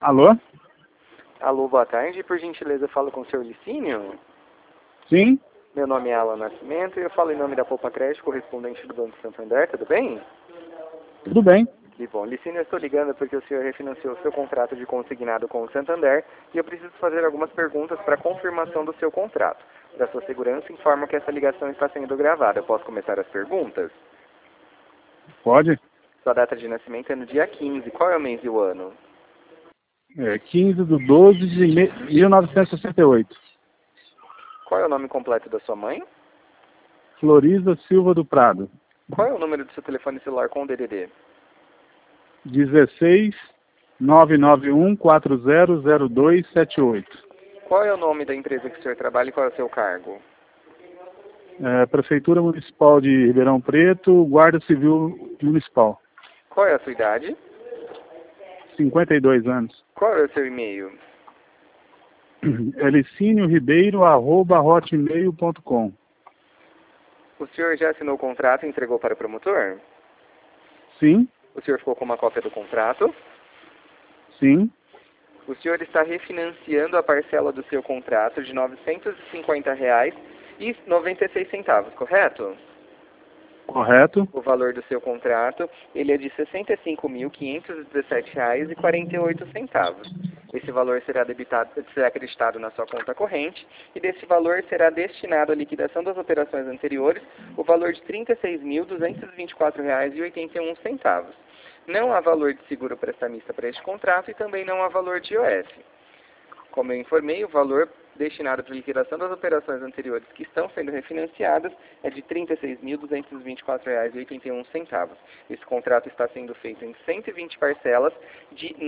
Alô? Alô, boa tarde. Por gentileza, eu falo com o senhor Licínio? Sim? Meu nome é Alan Nascimento e eu falo em nome da Poupa Crédito, correspondente do Banco Santander. Tudo bem? Tudo bem. Que bom. Licínio, eu estou ligando porque o senhor refinanciou o seu contrato de consignado com o Santander e eu preciso fazer algumas perguntas para confirmação do seu contrato. Para sua segurança, informo que essa ligação está sendo gravada. Eu posso começar as perguntas? Pode? Sua data de nascimento é no dia 15. Qual é o mês e o ano? 15/12/1968. Qual é o nome completo da sua mãe? Florisa Silva do Prado. Qual é o número do seu telefone celular com o DDD? 16 991 400278. Qual é o nome da empresa que o senhor trabalha e qual é o seu cargo? Prefeitura Municipal de Ribeirão Preto, Guarda Civil Municipal. Qual é a sua idade? 52 anos. Qual é o seu e-mail? licinio.ribeiro@hotmail.com. O senhor já assinou o contrato e entregou para o promotor? Sim? O senhor ficou com uma cópia do contrato? Sim? O senhor está refinanciando a parcela do seu contrato de R$ 950,96, correto? Correto? O valor do seu contrato, ele é de R$ 65.517,48. Esse valor será acreditado na sua conta corrente e desse valor será destinado à liquidação das operações anteriores o valor de R$ 36.224,81. Não há valor de seguro prestamista para este contrato e também não há valor de IOF. Como eu informei, o valor destinado para liquidação das operações anteriores que estão sendo refinanciadas é de R$ 36.224,81. Esse contrato está sendo feito em 120 parcelas de R$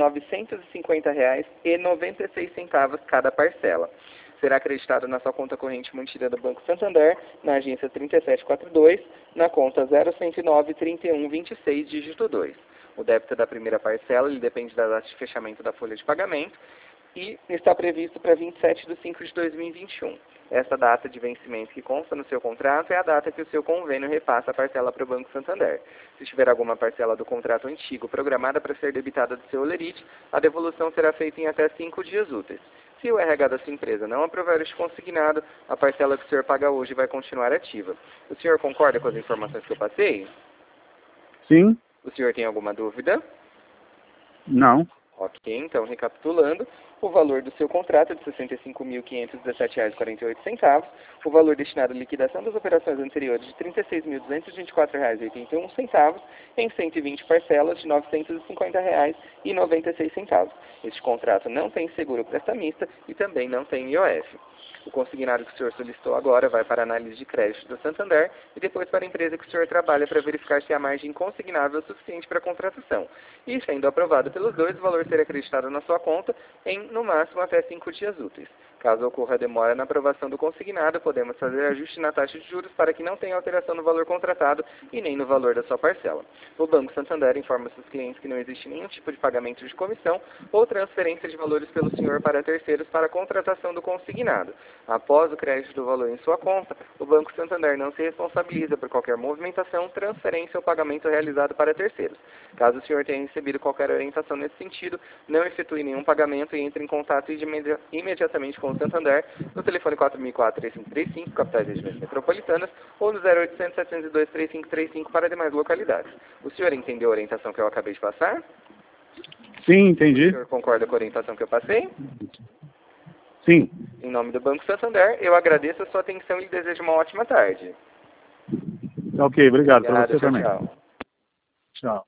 950,96 cada parcela. Será acreditado na sua conta corrente mantida do Banco Santander, na agência 3742, na conta 0109-3126, dígito 2. O débito da primeira parcela ele depende da data de fechamento da folha de pagamento e está previsto para 27/5/2021. Essa data de vencimento que consta no seu contrato é a data que o seu convênio repassa a parcela para o Banco Santander. Se tiver alguma parcela do contrato antigo programada para ser debitada do seu holerite, a devolução será feita em até 5 dias úteis. Se o RH da sua empresa não aprovar este consignado, a parcela que o senhor paga hoje vai continuar ativa. O senhor concorda com as informações que eu passei? Sim? O senhor tem alguma dúvida? Não. Ok, então recapitulando, o valor do seu contrato é de R$ 65.517,48, o valor destinado à liquidação das operações anteriores de R$ 36.224,81, em 120 parcelas de R$ 950,96. Este contrato não tem seguro prestamista e também não tem IOF. O consignado que o senhor solicitou agora vai para a análise de crédito do Santander e depois para a empresa que o senhor trabalha para verificar se a margem consignável é suficiente para a contratação. E, sendo aprovado pelos dois, o valor será acreditado na sua conta em, no máximo, até 5 dias úteis. Caso ocorra demora na aprovação do consignado, podemos fazer ajuste na taxa de juros para que não tenha alteração no valor contratado e nem no valor da sua parcela. O Banco Santander informa seus clientes que não existe nenhum tipo de pagamento de comissão ou transferência de valores pelo senhor para terceiros para a contratação do consignado. Após o crédito do valor em sua conta, o Banco Santander não se responsabiliza por qualquer movimentação, transferência ou pagamento realizado para terceiros. Caso o senhor tenha recebido qualquer orientação nesse sentido, não efetue nenhum pagamento e entre em contato imediatamente com o Santander no telefone 4004-3535, capitais e regiões metropolitanas, ou no 0800-702-3535 para demais localidades. O senhor entendeu a orientação que eu acabei de passar? Sim, entendi. O senhor concorda com a orientação que eu passei? Sim. Em nome do Banco Santander, eu agradeço a sua atenção e lhe desejo uma ótima tarde. Ok, obrigado. Para Obrigado, você tchau, também. tchau. Tchau.